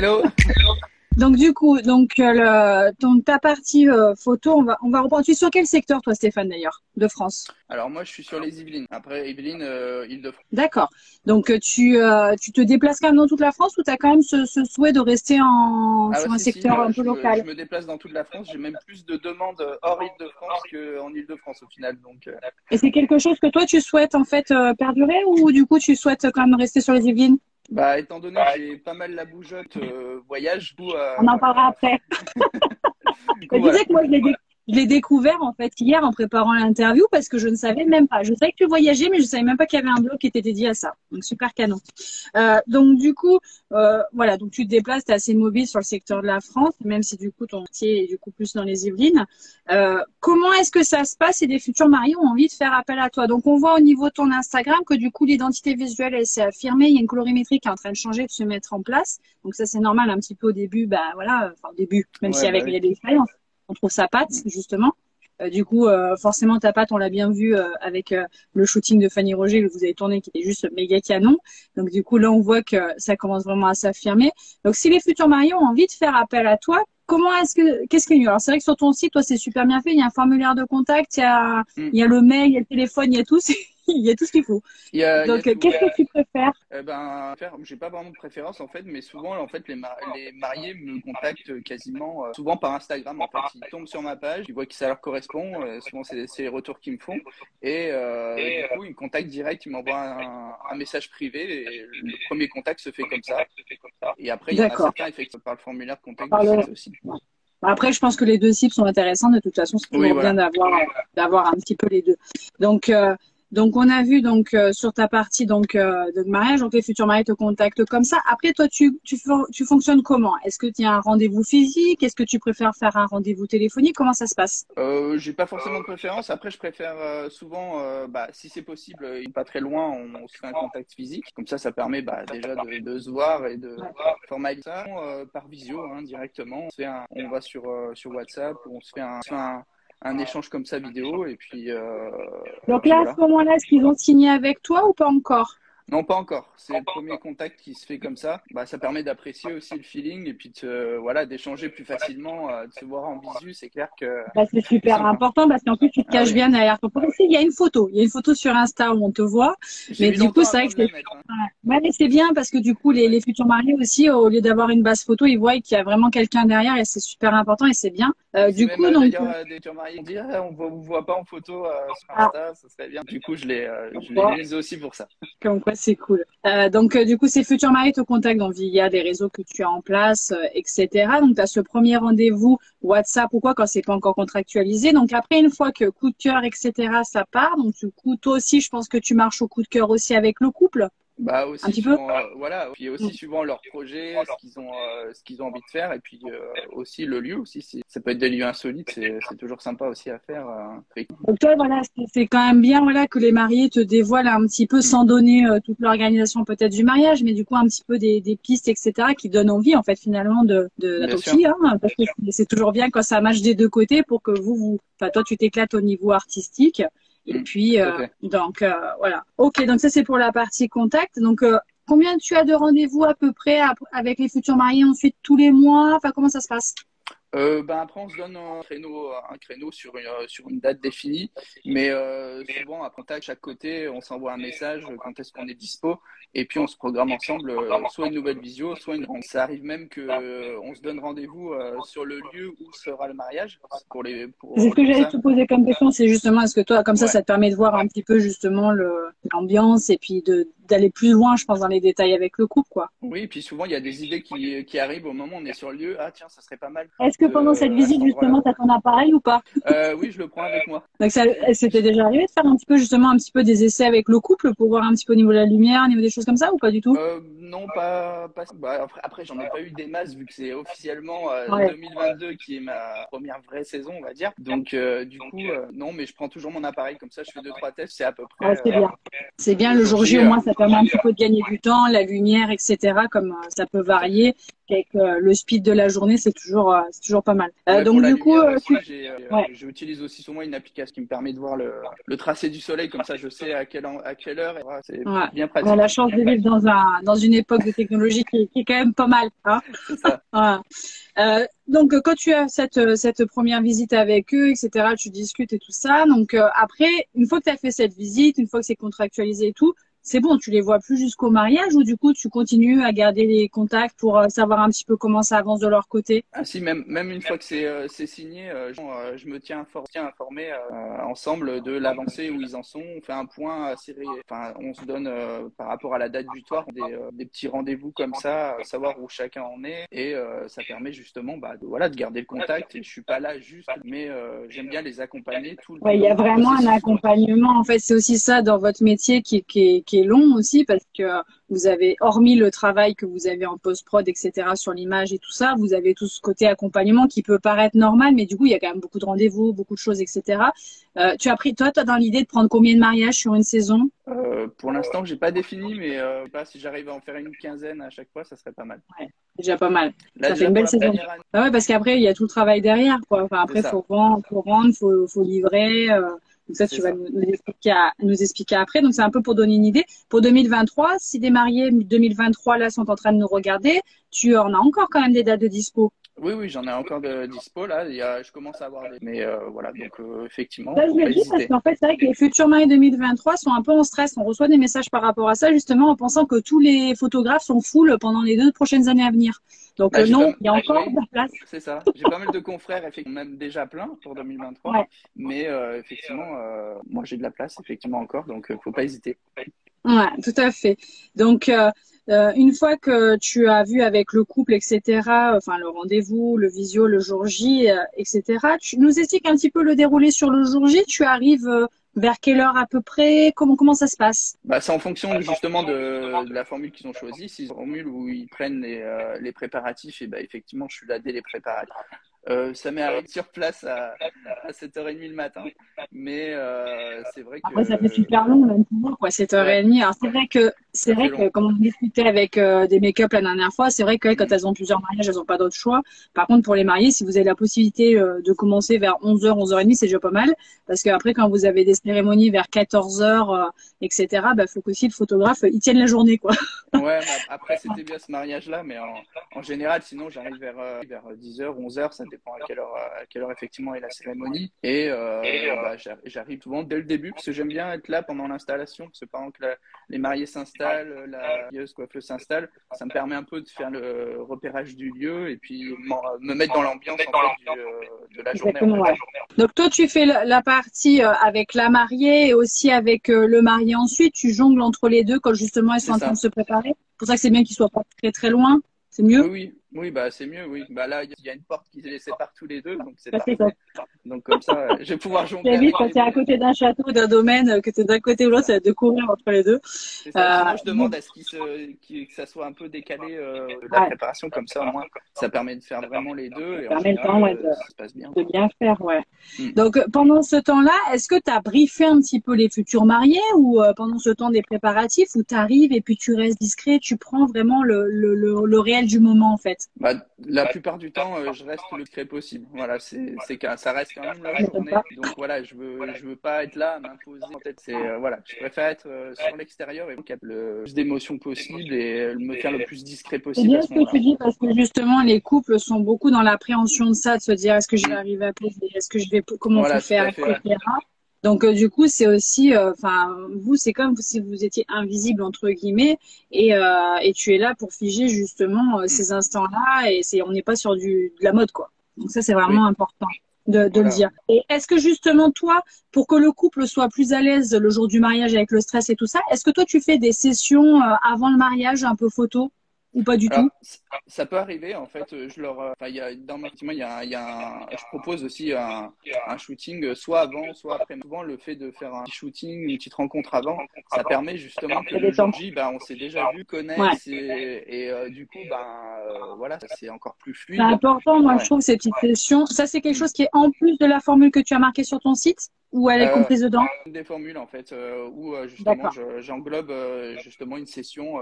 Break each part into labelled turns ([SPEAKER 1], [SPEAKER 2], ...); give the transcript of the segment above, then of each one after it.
[SPEAKER 1] Hello.
[SPEAKER 2] Donc du coup, ta partie photo, on va reprendre. Tu es sur quel secteur toi, Stéphane, d'ailleurs, de France?
[SPEAKER 1] Alors moi, je suis sur les Yvelines. Après Yvelines, Île-de-France.
[SPEAKER 2] D'accord. Donc tu te déplaces quand même dans toute la France ou tu as quand même ce souhait de rester
[SPEAKER 1] Ah bah
[SPEAKER 2] sur un
[SPEAKER 1] si,
[SPEAKER 2] secteur un peu
[SPEAKER 1] je
[SPEAKER 2] local?
[SPEAKER 1] me déplace dans toute la France. J'ai même plus de demandes hors Île-de-France qu'en Île-de-France au final. Donc,
[SPEAKER 2] Et c'est quelque chose que toi tu souhaites en fait perdurer ou du coup tu souhaites quand même rester sur les Yvelines?
[SPEAKER 1] bah étant donné que j'ai pas mal la bougeotte voyage, du coup,
[SPEAKER 2] On en parlera après.
[SPEAKER 1] du
[SPEAKER 2] Bah,
[SPEAKER 1] coup
[SPEAKER 2] tu sais
[SPEAKER 1] voilà.
[SPEAKER 2] que moi, je l'ai découvert en fait hier en préparant l'interview parce que je ne savais même pas. Je savais que tu voyageais, mais je savais même pas qu'il y avait un blog qui était dédié à ça. Donc super canon. Donc du coup, voilà, donc tu te déplaces, tu es assez mobile sur le secteur de la France, même si du coup ton métier est du coup plus dans les Yvelines. Comment est-ce que ça se passe et des futurs mariés ont envie de faire appel à toi? Donc on voit au niveau de ton Instagram que du coup l'identité visuelle elle s'est affirmée, il y a une colorimétrie qui est en train de changer, de se mettre en place. Donc ça c'est normal un petit peu au début, bah voilà, enfin au début, même si
[SPEAKER 1] Ouais, bah
[SPEAKER 2] avec il y
[SPEAKER 1] oui.
[SPEAKER 2] a des expériences, on trouve sa patte justement. Du coup, forcément, ta patte, on l'a bien vu avec le shooting de Fanny Roger que vous avez tourné, qui était juste méga canon. Donc, du coup, là, on voit que ça commence vraiment à s'affirmer. Donc, si les futurs mariés ont envie de faire appel à toi, qu'est-ce qui est mieux? Alors, c'est vrai que sur ton site, toi, c'est super bien fait. Il y a un formulaire de contact,
[SPEAKER 1] Hmm.
[SPEAKER 2] il y a le mail, il y a le téléphone, il y a tout, il y a tout ce qu'il faut.
[SPEAKER 1] Il y a
[SPEAKER 2] Donc,
[SPEAKER 1] tout.
[SPEAKER 2] qu'est-ce que tu préfères?
[SPEAKER 1] J'ai pas vraiment de préférence en fait, mais souvent en fait les mariés me contactent quasiment souvent par Instagram en fait. Ils tombent sur ma page, ils voient que ça leur correspond. Souvent c'est les retours qu'ils me font et du coup ils me contactent direct, ils m'envoient un message privé et le premier contact se fait comme ça. Et après il y en a
[SPEAKER 2] D'accord.
[SPEAKER 1] certains effectivement par le formulaire de contact du
[SPEAKER 2] Par le-
[SPEAKER 1] site aussi.
[SPEAKER 2] Après, je pense que les deux cibles sont intéressants. De toute façon, c'est
[SPEAKER 1] Oui
[SPEAKER 2] toujours bien
[SPEAKER 1] voilà.
[SPEAKER 2] d'avoir un petit peu les deux. Donc, donc on a vu sur ta partie de mariage, donc les futurs mariés te contactent comme ça. Après, toi, tu fonctionnes comment? Est-ce que tu as un rendez-vous physique? Est-ce que tu préfères faire un rendez-vous téléphonique? Comment ça se passe?
[SPEAKER 1] J'ai pas forcément de préférence. Après, je préfère souvent, si c'est possible, pas très loin, on se fait un contact physique. Comme ça permet déjà de se voir et de formaliser ça par visio directement. On va sur WhatsApp ou on se fait un échange comme ça vidéo et
[SPEAKER 2] Donc
[SPEAKER 1] puis
[SPEAKER 2] là, à
[SPEAKER 1] voilà.
[SPEAKER 2] ce moment-là, est-ce qu'ils ont signé avec toi ou pas encore?
[SPEAKER 1] Non, pas encore. C'est le premier contact qui se fait comme ça. Ça permet d'apprécier aussi le feeling et puis voilà, d'échanger plus facilement, de se voir en visu. C'est clair que
[SPEAKER 2] Bah, c'est
[SPEAKER 1] c'est plus
[SPEAKER 2] super
[SPEAKER 1] sympa.
[SPEAKER 2] important parce qu'en plus, tu te
[SPEAKER 1] Ah
[SPEAKER 2] caches
[SPEAKER 1] oui,
[SPEAKER 2] bien derrière ton profil. Il y a une photo. Il y a une photo sur Insta où on te voit.
[SPEAKER 1] j'ai
[SPEAKER 2] Mais
[SPEAKER 1] mis
[SPEAKER 2] du coup,
[SPEAKER 1] longtemps
[SPEAKER 2] c'est vrai
[SPEAKER 1] avant
[SPEAKER 2] que
[SPEAKER 1] de la mettre. Hein.
[SPEAKER 2] ouais, mais c'est bien parce que du coup, les
[SPEAKER 1] Ouais.
[SPEAKER 2] futurs mariés aussi, au lieu d'avoir une base photo, ils voient qu'il y a vraiment quelqu'un derrière et c'est super important et c'est bien.
[SPEAKER 1] Oui, c'est
[SPEAKER 2] Du
[SPEAKER 1] même
[SPEAKER 2] coup,
[SPEAKER 1] d'ailleurs des futurs mariés qui disent vous voit pas en photo sur
[SPEAKER 2] ah,
[SPEAKER 1] Insta, ça serait bien. Du coup, je les mise aussi pour ça.
[SPEAKER 2] comme quoi c'est cool. Du coup, ces futurs mariés te contactent donc via des réseaux que tu as en place, etc. Donc, tu as ce premier rendez-vous WhatsApp ou quoi quand c'est pas encore contractualisé. Donc, après, une fois que coup de cœur, etc., ça part. Donc, du coup, toi aussi, je pense que tu marches au coup de cœur aussi avec le couple, un
[SPEAKER 1] Aussi
[SPEAKER 2] petit peu.
[SPEAKER 1] suivant voilà, puis aussi suivant leur projet, ce qu'ils ont envie de faire et puis aussi le lieu aussi. Ça peut être des lieux insolites, c'est toujours sympa aussi à faire.
[SPEAKER 2] Donc toi, voilà, c'est quand même bien, voilà, que les mariés te dévoilent un petit peu,
[SPEAKER 1] Mm,
[SPEAKER 2] sans donner toute l'organisation peut-être du mariage, mais du coup un petit peu des pistes, etc., qui donnent envie, en fait, finalement, de
[SPEAKER 1] bien
[SPEAKER 2] toi
[SPEAKER 1] sûr.
[SPEAKER 2] aussi, hein, parce que c'est toujours bien quand ça marche des deux côtés pour que enfin, toi, tu t'éclates au niveau artistique. Et puis,
[SPEAKER 1] Tout à fait.
[SPEAKER 2] voilà. Ok, donc ça, c'est pour la partie contact. Donc, combien tu as de rendez-vous à peu près avec les futurs mariés ensuite tous les mois? Enfin, comment ça se passe?
[SPEAKER 1] Après, on se donne un créneau sur une date définie, mais souvent, à contact, chaque côté, on s'envoie un message quand est-ce qu'on est dispo, et puis on se programme ensemble, soit une nouvelle visio, soit une rencontre. Ça arrive même que on se donne rendez-vous sur le lieu où sera le mariage,
[SPEAKER 2] C'est ce que
[SPEAKER 1] pour
[SPEAKER 2] j'allais
[SPEAKER 1] ça.
[SPEAKER 2] te poser comme question, c'est justement, est-ce que toi, comme
[SPEAKER 1] Ouais.
[SPEAKER 2] ça te permet de voir un petit peu justement l'ambiance et puis d'aller plus loin, je pense, dans les détails avec le couple, quoi.
[SPEAKER 1] Oui, et puis souvent, il y a des idées qui arrivent au moment où on est sur le lieu. Ah, tiens, ça serait pas mal
[SPEAKER 2] Est-ce que pendant cette
[SPEAKER 1] à cet
[SPEAKER 2] visite, justement,
[SPEAKER 1] endroit-là.
[SPEAKER 2] tu as ton appareil ou pas?
[SPEAKER 1] Oui, je le prends avec moi.
[SPEAKER 2] Donc, c'était déjà arrivé de faire un petit peu, justement, un petit peu des essais avec le couple pour voir un petit peu au niveau de la lumière, au niveau des choses comme ça ou pas du tout?
[SPEAKER 1] Non, pas. Après, j'en ai pas eu des masses vu que c'est officiellement
[SPEAKER 2] Ouais.
[SPEAKER 1] 2022 qui est ma première vraie saison, on va dire. Donc, non, mais je prends toujours mon appareil comme ça, je fais deux, trois tests, c'est à peu
[SPEAKER 2] Ouais,
[SPEAKER 1] près
[SPEAKER 2] c'est bien. C'est bien
[SPEAKER 1] le
[SPEAKER 2] le
[SPEAKER 1] jour
[SPEAKER 2] jour J,
[SPEAKER 1] J.
[SPEAKER 2] au moins, ça permet un petit peu de gagner du temps, la lumière, etc. Comme ça peut varier. Avec le speed de la journée, c'est toujours pas mal.
[SPEAKER 1] Ouais,
[SPEAKER 2] Donc du coup,
[SPEAKER 1] aussi,
[SPEAKER 2] ouais.
[SPEAKER 1] j'utilise aussi souvent une application qui me permet de voir le tracé du soleil, comme ça je sais à quelle heure. Et voilà, c'est
[SPEAKER 2] Ouais.
[SPEAKER 1] bien
[SPEAKER 2] On a
[SPEAKER 1] pratique.
[SPEAKER 2] la chance de vivre dans une époque de technologie qui est quand même pas mal, hein.
[SPEAKER 1] C'est ça.
[SPEAKER 2] Voilà. Donc quand tu as cette première visite avec eux, etc., tu discutes et tout ça. Donc après, une fois que tu as fait cette visite, une fois que c'est contractualisé et tout, c'est bon, tu les vois plus jusqu'au mariage ou du coup tu continues à garder les contacts pour savoir un petit peu comment ça avance de leur côté?
[SPEAKER 1] Ah si, même une fois que c'est signé, je me tiens informé ensemble de l'avancée où ils en sont. On fait un point enfin, on se donne par rapport à la date butoir des petits rendez-vous comme ça, savoir où chacun en est, et ça permet justement de garder le contact. Et je suis pas là juste, mais j'aime bien les accompagner tout
[SPEAKER 2] Ouais, il
[SPEAKER 1] au
[SPEAKER 2] y a
[SPEAKER 1] long du
[SPEAKER 2] vraiment un
[SPEAKER 1] processus, quoi.
[SPEAKER 2] accompagnement. En fait, c'est aussi ça dans votre métier qui est long aussi parce que vous avez, hormis le travail que vous avez en post-prod, etc., sur l'image et tout ça, vous avez tout ce côté accompagnement qui peut paraître normal, mais du coup, il y a quand même beaucoup de rendez-vous, beaucoup de choses, etc. Toi, dans l'idée de prendre combien de mariages sur une saison?
[SPEAKER 1] Pour l'instant, j'ai pas défini, mais je sais pas, si j'arrive à en faire une quinzaine à chaque fois, ça serait pas mal.
[SPEAKER 2] Ouais, déjà pas mal.
[SPEAKER 1] Là,
[SPEAKER 2] Ça fait
[SPEAKER 1] déjà
[SPEAKER 2] une
[SPEAKER 1] pour
[SPEAKER 2] belle
[SPEAKER 1] la
[SPEAKER 2] saison.
[SPEAKER 1] première année,
[SPEAKER 2] Bah ouais, parce qu'après, il y a tout le travail derrière, quoi. Enfin,
[SPEAKER 1] c'est
[SPEAKER 2] après,
[SPEAKER 1] ça,
[SPEAKER 2] faut rendre, faut livrer. Donc ça,
[SPEAKER 1] c'est
[SPEAKER 2] tu vas
[SPEAKER 1] ça.
[SPEAKER 2] nous expliquer après. Donc c'est un peu pour donner une idée. Pour 2023, si des mariés 2023 là sont en train de nous regarder, tu en as encore quand même des dates de dispo.
[SPEAKER 1] Oui, j'en ai encore de dispo là. Je commence à avoir des. Mais voilà, donc effectivement,
[SPEAKER 2] Ça, je
[SPEAKER 1] faut
[SPEAKER 2] le
[SPEAKER 1] pas
[SPEAKER 2] dis parce
[SPEAKER 1] hésiter.
[SPEAKER 2] qu'en fait, c'est vrai que les futurs mariés 2023 sont un peu en stress. On reçoit des messages par rapport à ça, justement, en pensant que tous les photographes sont full pendant les 2 prochaines années à venir. Donc
[SPEAKER 1] Bah,
[SPEAKER 2] non, il y a encore
[SPEAKER 1] oui,
[SPEAKER 2] de la place.
[SPEAKER 1] c'est ça. J'ai pas mal de confrères, effectivement, même déjà plein pour 2023.
[SPEAKER 2] Ouais.
[SPEAKER 1] Mais effectivement, moi j'ai de la place, effectivement encore, donc faut pas hésiter.
[SPEAKER 2] Ouais, tout à fait. Donc, une fois que tu as vu avec le couple, etc., enfin le rendez-vous, le visio, le jour J, etc., tu nous expliques un petit peu le déroulé sur le jour J. Tu arrives vers quelle heure à peu près? Comment ça se passe?
[SPEAKER 1] Bah, c'est en fonction justement de la formule qu'ils ont choisie. S'ils ont une formule où ils prennent les préparatifs, et bah, effectivement, je suis là dès les préparatifs. Ça m'est arrivé sur place à 7h30 le matin, mais c'est vrai
[SPEAKER 2] Après, ça fait
[SPEAKER 1] que
[SPEAKER 2] super long, même pour moi, quoi,
[SPEAKER 1] ouais,
[SPEAKER 2] 7h30. Alors, c'est
[SPEAKER 1] ça fait
[SPEAKER 2] vrai
[SPEAKER 1] long.
[SPEAKER 2] que, comme on discutait avec des make-up la dernière fois, c'est vrai que quand
[SPEAKER 1] Mm.
[SPEAKER 2] elles ont plusieurs mariages, elles n'ont pas d'autre choix. Par contre, pour les mariés, si vous avez la possibilité de commencer vers 11h, 11h30, c'est déjà pas mal. Parce qu'après, quand vous avez des cérémonies vers 14h, etc., bah, faut qu'aussi le photographe, il tienne la journée, quoi.
[SPEAKER 1] Ouais, mais après, c'était bien ce mariage-là, mais en général, sinon, j'arrive vers 10h, 11h, ça dépend à quelle heure effectivement est la cérémonie. Et bah, j'arrive souvent dès le début, parce que j'aime bien être là pendant l'installation, parce que pendant que les mariés s'installent, la coiffeuse s'installe, ça me permet un peu de faire le repérage du lieu et puis me mettre dans l'ambiance en fait, de la journée, on
[SPEAKER 2] Exactement,
[SPEAKER 1] va
[SPEAKER 2] ouais.
[SPEAKER 1] dire.
[SPEAKER 2] Donc toi, tu fais la partie avec la mariée et aussi avec le marié ensuite. Tu jongles entre les deux quand justement ils sont
[SPEAKER 1] C'est
[SPEAKER 2] en train de
[SPEAKER 1] ça.
[SPEAKER 2] se préparer. C'est pour ça que c'est bien qu'ils soient pas très très loin. C'est mieux.
[SPEAKER 1] Oui, bah c'est mieux, oui. Bah là, il y a une porte qui les sépare tous les deux, donc c'est
[SPEAKER 2] Ça, c'est top.
[SPEAKER 1] parfait. Donc comme ça, je vais pouvoir
[SPEAKER 2] Très
[SPEAKER 1] jongler
[SPEAKER 2] vite,
[SPEAKER 1] avec
[SPEAKER 2] quand
[SPEAKER 1] les
[SPEAKER 2] tu es à
[SPEAKER 1] deux.
[SPEAKER 2] côté d'un château, d'un domaine, que tu es d'un côté ou
[SPEAKER 1] C'est
[SPEAKER 2] l'autre,
[SPEAKER 1] ça.
[SPEAKER 2] c'est de courir entre les deux.
[SPEAKER 1] C'est ça. Sinon, je
[SPEAKER 2] Bon,
[SPEAKER 1] demande à ce que ça soit un peu décalé la
[SPEAKER 2] ouais,
[SPEAKER 1] préparation, comme ça au moins, ça permet de faire vraiment les deux
[SPEAKER 2] ça
[SPEAKER 1] et en
[SPEAKER 2] permet le
[SPEAKER 1] général,
[SPEAKER 2] temps, ouais,
[SPEAKER 1] ça se passe bien,
[SPEAKER 2] de
[SPEAKER 1] quoi.
[SPEAKER 2] bien faire, ouais.
[SPEAKER 1] Hmm.
[SPEAKER 2] Donc pendant ce temps-là, est-ce que tu as briefé un petit peu les futurs mariés ou pendant ce temps des préparatifs où tu arrives et puis tu restes discret, tu prends vraiment le réel du moment en fait?
[SPEAKER 1] Bah, la plupart du temps, je reste le cré possible. Voilà, ça reste quand même la
[SPEAKER 2] Ça m'étonne pas.
[SPEAKER 1] journée. Donc voilà, je veux pas être là à m'imposer. En tête, voilà, je préfère être sur l'extérieur et donc être le plus d'émotions possible et me faire le plus discret
[SPEAKER 2] C'est
[SPEAKER 1] possible à
[SPEAKER 2] bien
[SPEAKER 1] ce
[SPEAKER 2] ce que
[SPEAKER 1] moment-là.
[SPEAKER 2] tu dis parce que justement les couples sont beaucoup dans l'appréhension de ça, de se dire est-ce que je vais
[SPEAKER 1] Hmm.
[SPEAKER 2] arriver à poser, est-ce que je vais, comment faut
[SPEAKER 1] Voilà, tout
[SPEAKER 2] faire,
[SPEAKER 1] à fait, ouais.
[SPEAKER 2] etc. Donc du coup c'est aussi, enfin vous c'est comme si vous étiez invisible entre guillemets et tu es là pour figer justement
[SPEAKER 1] Hmm.
[SPEAKER 2] ces instants-là et on n'est pas sur de la mode quoi. Donc ça c'est vraiment
[SPEAKER 1] Oui,
[SPEAKER 2] important de le
[SPEAKER 1] voilà.
[SPEAKER 2] dire. Et est-ce que justement toi, pour que le couple soit plus à l'aise le jour du mariage avec le stress et tout ça, est-ce que toi tu fais des sessions avant le mariage un peu photo ou pas du
[SPEAKER 1] Alors,
[SPEAKER 2] tout?
[SPEAKER 1] ça peut arriver, en fait, enfin, dans mon bâtiment, je propose aussi un shooting, soit avant, soit après. Souvent, le fait de faire un petit shooting, une petite rencontre avant, ça permet justement que
[SPEAKER 2] Ça
[SPEAKER 1] le
[SPEAKER 2] détend.
[SPEAKER 1] jour J, bah, on s'est déjà vu,
[SPEAKER 2] Ouais.
[SPEAKER 1] connaisse, et du coup, ben, voilà, c'est encore plus
[SPEAKER 2] C'est
[SPEAKER 1] fluide.
[SPEAKER 2] important, moi, je
[SPEAKER 1] Ouais.
[SPEAKER 2] trouve, ces petites sessions. Ça, c'est quelque
[SPEAKER 1] Mm.
[SPEAKER 2] chose qui est en plus de la formule que tu as marquée sur ton site? ou elle est comprise dedans?
[SPEAKER 1] Des formules en fait où justement
[SPEAKER 2] D'accord.
[SPEAKER 1] j'englobe justement une session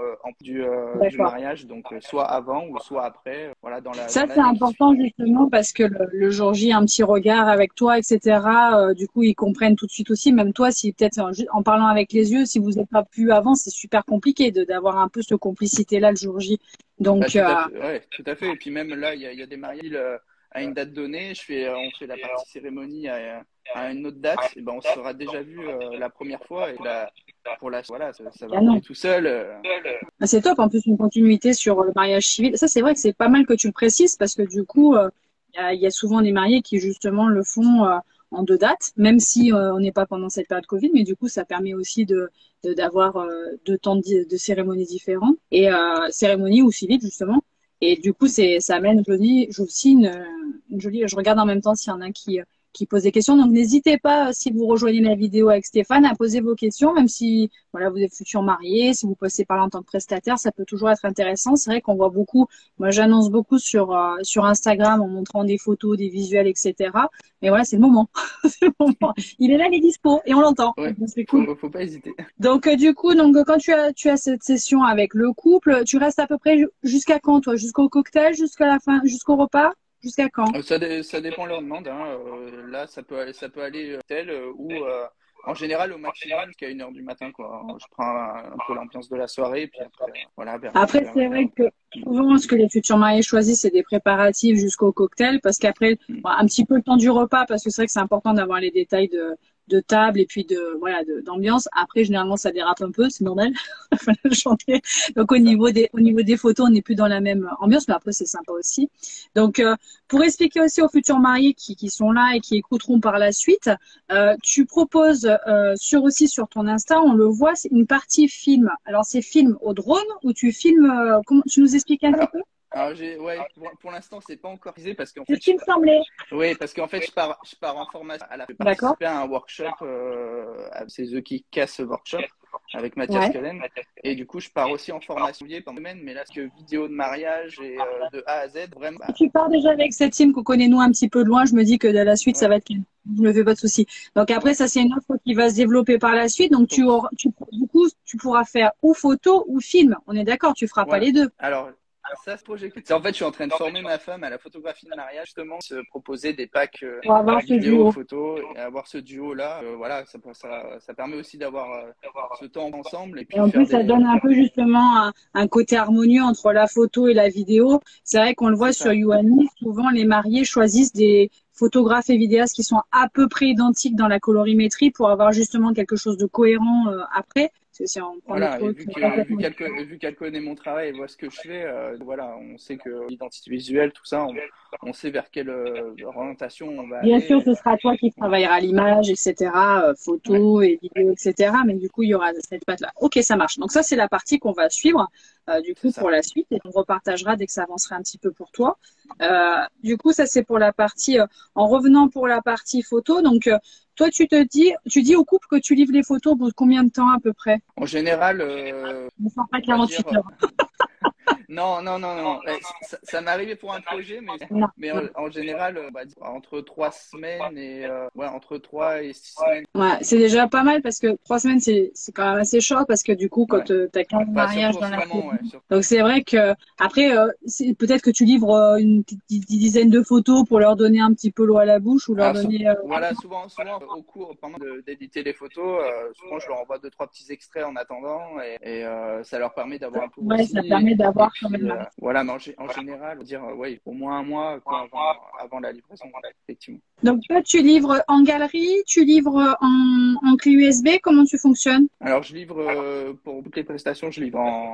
[SPEAKER 1] du
[SPEAKER 2] D'accord.
[SPEAKER 1] mariage, donc soit avant ou soit après, voilà, dans
[SPEAKER 2] Ça,
[SPEAKER 1] dans
[SPEAKER 2] c'est
[SPEAKER 1] l'année qui suit.
[SPEAKER 2] important justement parce que le jour J, un petit regard avec toi, etc. Du coup, ils comprennent tout de suite aussi. Même toi, si peut-être en parlant avec les yeux, si vous n'êtes pas pu avant, c'est super compliqué d'avoir un peu cette complicité-là le jour J.
[SPEAKER 1] Bah,
[SPEAKER 2] Donc,
[SPEAKER 1] tout à fait, ouais, tout à fait. Et puis même là, il y a des mariages à une date donnée. On fait la partie cérémonie à une autre date. Et ben, on se sera déjà vu la première fois. Et là, pour la, voilà, ça va rouler
[SPEAKER 2] canon.
[SPEAKER 1] tout seul.
[SPEAKER 2] Ah, c'est top. En plus, une continuité sur le mariage civil. Ça, c'est vrai que c'est pas mal que tu le précises parce que du coup, il y a souvent des mariés qui justement le font en deux dates, même si on n'est pas pendant cette période Covid, mais du coup, ça permet aussi d'avoir deux temps de cérémonies différents et cérémonie ou civile justement. Et du coup, ça amène aussi une jolie. Je regarde en même temps s'il y en a qui posent des questions. Donc, n'hésitez pas, si vous rejoignez la vidéo avec Stéphane, à poser vos questions, même si voilà, vous êtes futurs mariés, si vous passez par là en tant que prestataire, ça peut toujours être intéressant. C'est vrai qu'on voit beaucoup, moi j'annonce beaucoup sur Instagram en montrant des photos, des visuels, etc. Mais voilà, c'est le moment. C'est le moment. Il est là, il est dispo et on l'entend.
[SPEAKER 1] Ouais,
[SPEAKER 2] Donc, c'est cool.
[SPEAKER 1] faut pas hésiter.
[SPEAKER 2] Donc du coup, quand tu as cette session avec le couple, tu restes à peu près jusqu'à quand toi? Jusqu'au cocktail, jusqu'à la fin, jusqu'au repas? Jusqu'à quand?
[SPEAKER 1] Ça dépend de leur demande, hein. Là, ça peut aller tel ou en général au maximum jusqu'à 1 heure du matin, quoi. Je prends un peu l'ambiance de la soirée et puis après, voilà,
[SPEAKER 2] Après, c'est vrai que souvent, ce que les futurs mariés choisissent, c'est des préparatifs jusqu'au cocktail, parce qu'après, bon, un petit peu le temps du repas, parce que c'est vrai que c'est important d'avoir les détails de table et puis d'ambiance. Après, généralement, ça dérape un peu, c'est normal. Faut le chanter. Donc,
[SPEAKER 1] c'est ça.
[SPEAKER 2] au niveau des photos, on n'est plus dans la même ambiance, mais après, c'est sympa aussi. Donc, pour expliquer aussi aux futurs mariés qui sont là et qui écouteront par la suite, tu proposes aussi sur ton Insta, on le voit, c'est une partie film. Alors c'est film au drone ou tu filmes comment tu nous expliques un petit
[SPEAKER 1] Alors,
[SPEAKER 2] peu?
[SPEAKER 1] ouais, pour l'instant, c'est pas encore visé parce qu'en
[SPEAKER 2] C'est
[SPEAKER 1] fait,
[SPEAKER 2] ce qui me semblait.
[SPEAKER 1] oui, parce qu'en fait, je pars en formation. Je vais
[SPEAKER 2] D'accord.
[SPEAKER 1] participer à un workshop, c'est eux qui cassent ce workshop avec Mathias
[SPEAKER 2] Ouais.
[SPEAKER 1] Cullen. Et du coup, je pars aussi en formation pendant une semaine, mais là, ce que vidéo de mariage et de A à Z, vraiment,
[SPEAKER 2] Si tu pars déjà avec cette team qu'on connaît nous un petit peu de loin, je me dis que de la suite ça
[SPEAKER 1] ouais,
[SPEAKER 2] va être calme. Je me fais pas de soucis. Donc après
[SPEAKER 1] ouais.
[SPEAKER 2] ça c'est une offre qui va se développer par la suite. Donc
[SPEAKER 1] Donc,
[SPEAKER 2] du coup tu pourras faire ou photo ou film. On est d'accord, tu feras pas
[SPEAKER 1] voilà.
[SPEAKER 2] les deux.
[SPEAKER 1] Alors, ça, ce projet, c'est en fait, je suis en train de former ma femme à la photographie de mariage, justement, se proposer des packs
[SPEAKER 2] Pour avoir ce
[SPEAKER 1] vidéo,
[SPEAKER 2] duo.
[SPEAKER 1] photo, et avoir ce duo-là. Voilà, ça permet aussi d'avoir ce temps ensemble et
[SPEAKER 2] Et
[SPEAKER 1] puis
[SPEAKER 2] en plus,
[SPEAKER 1] faire
[SPEAKER 2] ça donne un peu justement un côté harmonieux entre la photo et la vidéo. C'est vrai qu'on le voit
[SPEAKER 1] c'est
[SPEAKER 2] sur
[SPEAKER 1] ça.
[SPEAKER 2] YouAni, souvent les mariés choisissent des photographes et vidéastes qui sont à peu près identiques dans la colorimétrie pour avoir justement quelque chose de cohérent après. Parce que si on prend des
[SPEAKER 1] Voilà, et
[SPEAKER 2] trucs complètement...
[SPEAKER 1] vu qu'elle connaît mon travail et voit ce que je fais, voilà, on sait que l'identité visuelle, tout ça, on sait vers quelle orientation on va
[SPEAKER 2] Bien sûr,
[SPEAKER 1] aller.
[SPEAKER 2] ce sera toi qui
[SPEAKER 1] Voilà.
[SPEAKER 2] travailleras l'image, etc.,
[SPEAKER 1] Ouais,
[SPEAKER 2] photos et vidéos, etc. Mais du coup, il y aura cette patte-là. Ok, ça marche. Donc ça, c'est la partie qu'on va suivre du
[SPEAKER 1] c'est
[SPEAKER 2] coup
[SPEAKER 1] ça.
[SPEAKER 2] pour la suite et on repartagera dès que ça avancera un petit peu pour toi. Du coup, ça c'est pour la partie. En revenant pour la partie photo, donc toi, tu dis au couple que tu livres les photos au bout de combien de temps à peu près?
[SPEAKER 1] En général,
[SPEAKER 2] Ne sors pas
[SPEAKER 1] on va
[SPEAKER 2] 48
[SPEAKER 1] dire.
[SPEAKER 2] heures.
[SPEAKER 1] Non. Ça m'est arrivé pour un projet,
[SPEAKER 2] Non.
[SPEAKER 1] mais en général, on va dire entre 3 semaines et ouais, entre 3 et 6 semaines.
[SPEAKER 2] Ouais, c'est déjà pas mal parce que 3 semaines, c'est quand même assez short parce que du coup,
[SPEAKER 1] Ouais.
[SPEAKER 2] quand t'as 15
[SPEAKER 1] Bah, surtout
[SPEAKER 2] mariages
[SPEAKER 1] en
[SPEAKER 2] dans
[SPEAKER 1] ce
[SPEAKER 2] la
[SPEAKER 1] moment,
[SPEAKER 2] semaine.
[SPEAKER 1] ouais.
[SPEAKER 2] Donc c'est vrai que après, peut-être que tu livres une petite dizaine de photos pour leur donner un petit peu l'eau à la bouche ou leur
[SPEAKER 1] Alors,
[SPEAKER 2] donner.
[SPEAKER 1] voilà, souvent au cours, pendant d'éditer les photos, souvent je leur envoie deux, trois petits extraits en attendant et ça leur permet d'avoir un peu
[SPEAKER 2] Ouais,
[SPEAKER 1] aussi.
[SPEAKER 2] ça permet
[SPEAKER 1] Et
[SPEAKER 2] d'avoir quand
[SPEAKER 1] puis,
[SPEAKER 2] même.
[SPEAKER 1] voilà, mais en général, on va dire, ouais, au moins un mois quoi, avant la livraison, effectivement.
[SPEAKER 2] Donc toi, tu livres en galerie, tu livres en clé USB, comment tu fonctionnes?
[SPEAKER 1] Alors, je livre pour toutes les prestations, je livre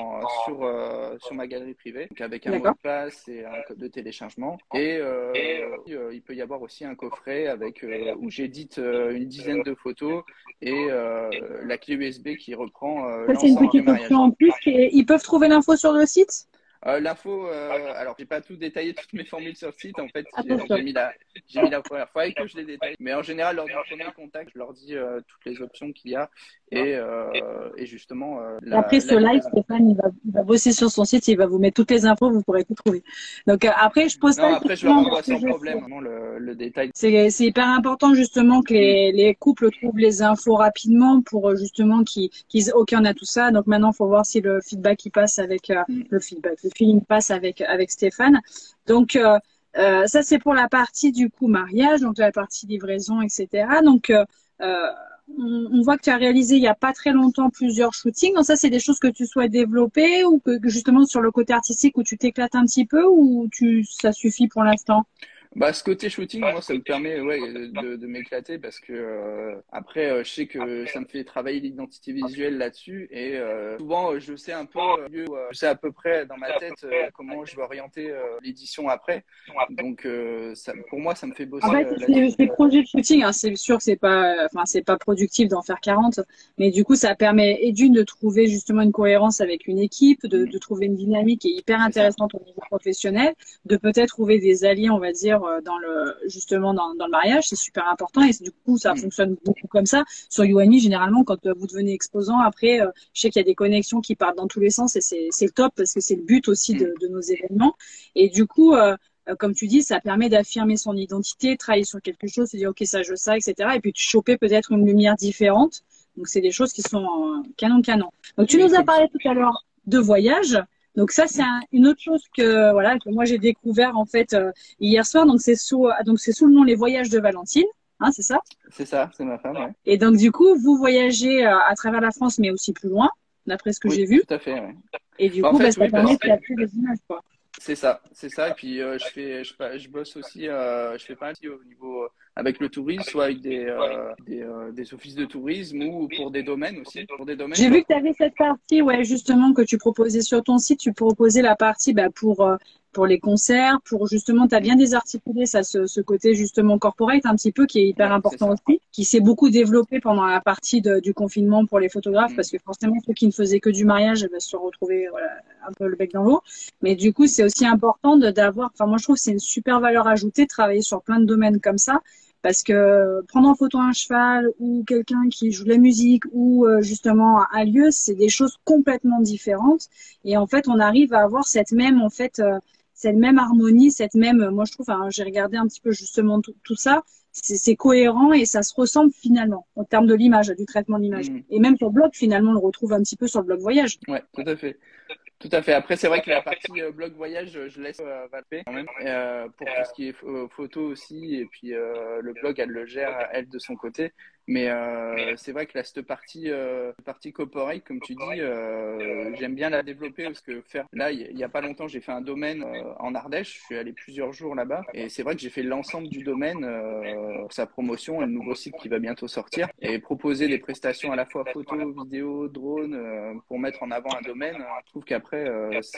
[SPEAKER 1] sur ma galerie privée, donc avec un mot de
[SPEAKER 2] D'accord.
[SPEAKER 1] passe et un code de téléchargement. Et il peut y avoir aussi un coffret avec où j'édite une dizaine de photos et la clé USB qui reprend
[SPEAKER 2] Ça, c'est une
[SPEAKER 1] l'ensemble du
[SPEAKER 2] petite option
[SPEAKER 1] mariage.
[SPEAKER 2] en plus. Ils peuvent trouver l'info sur le site?
[SPEAKER 1] L'info, alors j'ai pas tout détaillé toutes mes formules sur le site. En fait,
[SPEAKER 2] Attention.
[SPEAKER 1] j'ai mis la première fois et que je les détaille. Mais en général, lors du premier contact, je leur dis toutes les options qu'il y a et justement
[SPEAKER 2] Après ce live, Stéphane, il va bosser sur son site, il va vous mettre toutes les infos, vous pourrez tout trouver. Donc après, je pose
[SPEAKER 1] Non,
[SPEAKER 2] ça
[SPEAKER 1] après je leur envoie sans problème, vraiment le détail.
[SPEAKER 2] C'est hyper important justement que les couples trouvent les infos rapidement pour justement qu'ils ok, on a tout ça. Donc maintenant, il faut voir si le feedback il passe avec le feeling passe avec Stéphane. Donc ça c'est pour la partie du coup mariage, donc la partie livraison, etc. Donc on voit que tu as réalisé il y a pas très longtemps plusieurs shootings. Donc ça, c'est des choses que tu souhaites développer ou que justement sur le côté artistique où tu t'éclates un petit peu ou ça suffit pour l'instant?
[SPEAKER 1] Bah, ce côté shooting, moi, ça me permet de m'éclater parce que après, je sais que ça me fait travailler l'identité visuelle là-dessus et souvent, je sais un peu, je sais à peu près dans ma tête comment je vais orienter l'édition après. Donc, ça, pour moi, ça me fait bosser.
[SPEAKER 2] En fait, ces projets de shooting, hein, c'est sûr que c'est pas productif d'en faire 40, mais du coup, ça permet et d'une de trouver justement une cohérence avec une équipe, de trouver une dynamique qui est hyper intéressante au niveau professionnel, de peut-être trouver des alliés, on va dire, justement dans le mariage, c'est super important et du coup, ça fonctionne beaucoup comme ça. Sur YouAny, généralement, quand vous devenez exposant, après, je sais qu'il y a des connexions qui partent dans tous les sens et c'est le top parce que c'est le but aussi de nos événements. Et du coup, comme tu dis, ça permet d'affirmer son identité, travailler sur quelque chose, se dire ok ça je veux ça, etc. Et puis tu choper peut-être une lumière différente. Donc c'est des choses qui sont canon. Donc tu nous as parlé tout à l'heure de voyage. Donc ça c'est une autre chose que moi j'ai découvert en fait hier soir. Donc c'est sous le nom Les Voyages de Valentine. Hein, c'est ça?
[SPEAKER 1] C'est ça, c'est ma femme. Ouais.
[SPEAKER 2] Et donc du coup vous voyagez à travers la France mais aussi plus loin, d'après ce que j'ai vu.
[SPEAKER 1] Tout à fait. Ouais.
[SPEAKER 2] Et du coup ça permet de capter des images quoi.
[SPEAKER 1] C'est ça. Et puis je bosse aussi, je fais pas mal au niveau avec le tourisme, soit avec des offices de tourisme ou pour des domaines aussi.
[SPEAKER 2] J'ai vu que tu avais cette partie, ouais, justement que tu proposais sur ton site. Tu proposais la partie pour les concerts, pour justement, tu as bien désarticulé ça, ce côté justement corporate un petit peu qui est hyper important aussi, qui s'est beaucoup développé pendant la partie du confinement pour les photographes parce que forcément ceux qui ne faisaient que du mariage se retrouver un peu le bec dans l'eau. Mais du coup, c'est aussi important d'avoir, enfin moi je trouve que c'est une super valeur ajoutée de travailler sur plein de domaines comme ça. Parce que prendre en photo un cheval ou quelqu'un qui joue de la musique ou justement un lieu, c'est des choses complètement différentes. Et en fait, on arrive à avoir cette même harmonie, moi je trouve, j'ai regardé un petit peu justement tout ça, c'est cohérent et ça se ressemble finalement en termes de l'image, du traitement de l'image. Et même sur le blog, finalement, on le retrouve un petit peu sur le blog voyage.
[SPEAKER 1] Ouais, tout à fait. Tout à fait. Après, c'est vrai que la partie blog voyage, je laisse Valpé quand même pour tout ce qui est photo aussi. Et puis le blog, elle le gère elle de son côté. Mais c'est vrai que là, cette partie corporate, comme tu dis, j'aime bien la développer parce que là, il y a pas longtemps, j'ai fait un domaine en Ardèche. Je suis allé plusieurs jours là-bas et c'est vrai que j'ai fait l'ensemble du domaine pour sa promotion et le nouveau site qui va bientôt sortir et proposer des prestations à la fois photo, vidéo, drone pour mettre en avant un domaine. Je trouve qu'après,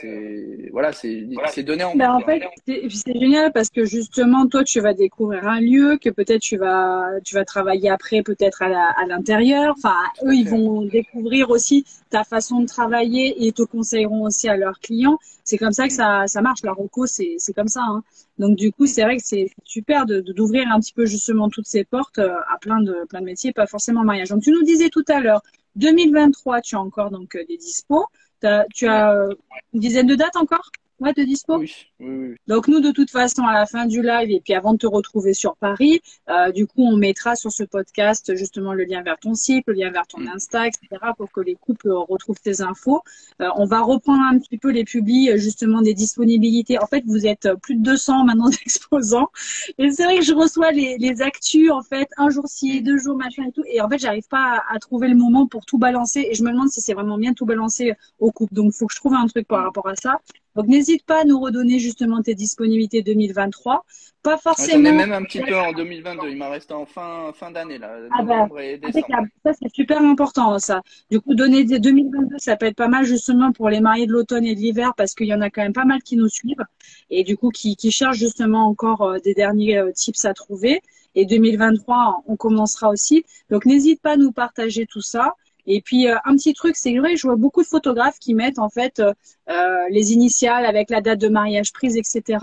[SPEAKER 1] c'est donné en
[SPEAKER 2] ben, en fait, c'est génial parce que justement, toi, tu vas découvrir un lieu que peut-être tu vas travailler après, peut-être à l'intérieur. Enfin, eux, ils vont découvrir aussi ta façon de travailler et ils te conseilleront aussi à leurs clients. C'est comme ça que ça marche. La reco, c'est comme ça. Hein. Donc, du coup, c'est vrai que c'est super d'ouvrir un petit peu justement toutes ces portes à plein de métiers, pas forcément mariage. Donc, tu nous disais tout à l'heure, 2023, tu as encore donc des dispos. Tu as une dizaine de dates encore? Ouais, de dispo?
[SPEAKER 1] Oui.
[SPEAKER 2] Donc nous, de toute façon, à la fin du live et puis avant de te retrouver sur Paris, du coup, on mettra sur ce podcast justement le lien vers ton site, le lien vers ton Insta, etc. pour que les couples retrouvent tes infos. On va reprendre un petit peu les publis justement des disponibilités. En fait, vous êtes plus de 200 maintenant d'exposants. Et c'est vrai que je reçois les actus, en fait, un jour ci, 2 jours, machin et tout. Et en fait, j'arrive pas à trouver le moment pour tout balancer. Et je me demande si c'est vraiment bien de tout balancer au couple. Donc, il faut que je trouve un truc par rapport à ça. Donc, n'hésite pas à nous redonner justement tes disponibilités 2023. Pas forcément.
[SPEAKER 1] J'en ai même un petit peu en 2022. Il m'en reste en fin d'année, là. Novembre et décembre.
[SPEAKER 2] Ça, c'est super important, ça. Du coup, donner des 2022, ça peut être pas mal justement pour les mariés de l'automne et de l'hiver parce qu'il y en a quand même pas mal qui nous suivent et du coup, qui cherchent justement encore des derniers tips à trouver. Et 2023, on commencera aussi. Donc, n'hésite pas à nous partager tout ça. Et puis un petit truc, c'est vrai, je vois beaucoup de photographes qui mettent en fait les initiales avec la date de mariage prise, etc.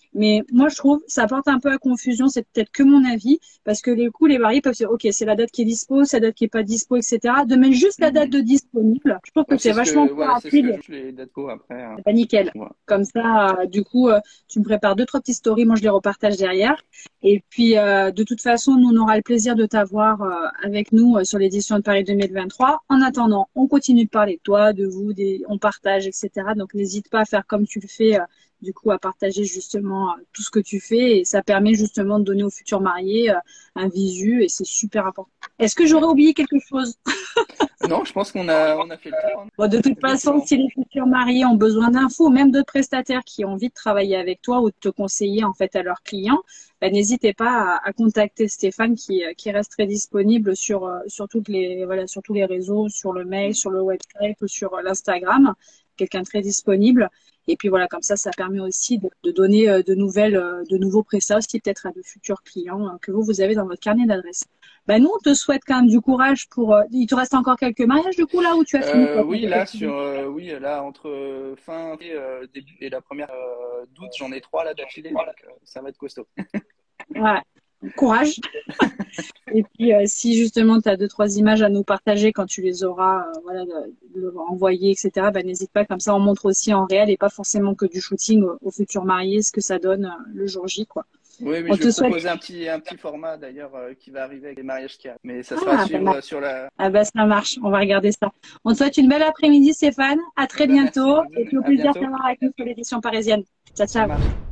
[SPEAKER 2] Mais moi, je trouve, ça porte un peu à confusion. C'est peut-être que mon avis, parce que les coups, les mariés peuvent se dire, OK, c'est la date qui est dispo, c'est la date qui est pas dispo, etc. De mettre juste la date de disponible. Je trouve que c'est vachement plus
[SPEAKER 1] voilà, c'est ce
[SPEAKER 2] rapide.
[SPEAKER 1] que je les dates après.
[SPEAKER 2] C'est pas nickel.
[SPEAKER 1] Ouais.
[SPEAKER 2] Comme ça, du coup, tu me prépares 2, 3 petites stories, moi je les repartage derrière. Et puis, de toute façon, nous, on aura le plaisir de t'avoir avec nous sur l'édition de Paris 2023. En attendant, on continue de parler de toi, de vous, on partage, etc. Donc, n'hésite pas à faire comme tu le fais, du coup, à partager justement tout ce que tu fais. Et ça permet justement de donner aux futurs mariés un visu et c'est super important. Est-ce que j'aurais oublié quelque chose?
[SPEAKER 1] Non, je pense on a fait le tour. Hein.
[SPEAKER 2] Bon, de toute façon, si les futurs mariés ont besoin d'infos, même d'autres prestataires qui ont envie de travailler avec toi ou de te conseiller en fait à leurs clients, ben, n'hésitez pas à contacter Stéphane qui reste très disponible sur toutes les sur tous les réseaux, sur le mail, sur le website ou sur l'Instagram. Quelqu'un très disponible. Et puis voilà, comme ça permet aussi de donner de nouveaux prestats aussi peut-être à de futurs clients que vous avez dans votre carnet d'adresses. Ben nous, on te souhaite quand même du courage pour. Il te reste encore quelques mariages du coup là où tu as fini.
[SPEAKER 1] Oui, là entre fin et début et la première d'août, j'en ai 3 là d'affilée, donc ça va être costaud.
[SPEAKER 2] Ouais. Courage. Et puis, si justement tu as 2, 3 images à nous partager quand tu les auras envoyées, etc., ben, n'hésite pas. Comme ça, on montre aussi en réel et pas forcément que du shooting aux futurs mariés, ce que ça donne le jour J, quoi.
[SPEAKER 1] Oui, je vais proposer un petit format d'ailleurs qui va arriver avec les mariages qui arrivent. Mais ça sera à suivre sur la.
[SPEAKER 2] Ah bah ça marche, on va regarder ça. On te souhaite une belle après-midi, Stéphane. À très bientôt. Et puis au plaisir de t'avoir avec nous sur l'édition parisienne. Ciao, ciao.